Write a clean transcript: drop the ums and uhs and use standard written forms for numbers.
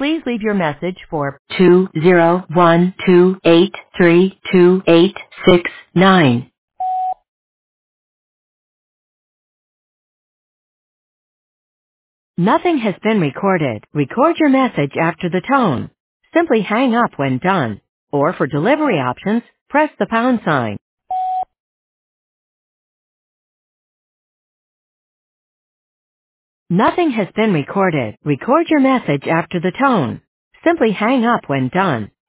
Please leave your message for 20128328869. Nothing has been recorded. Record your message after the tone. Simply hang up when done. Or for delivery options, press the pound sign. Nothing has been recorded. Record your message after the tone. Simply hang up when done.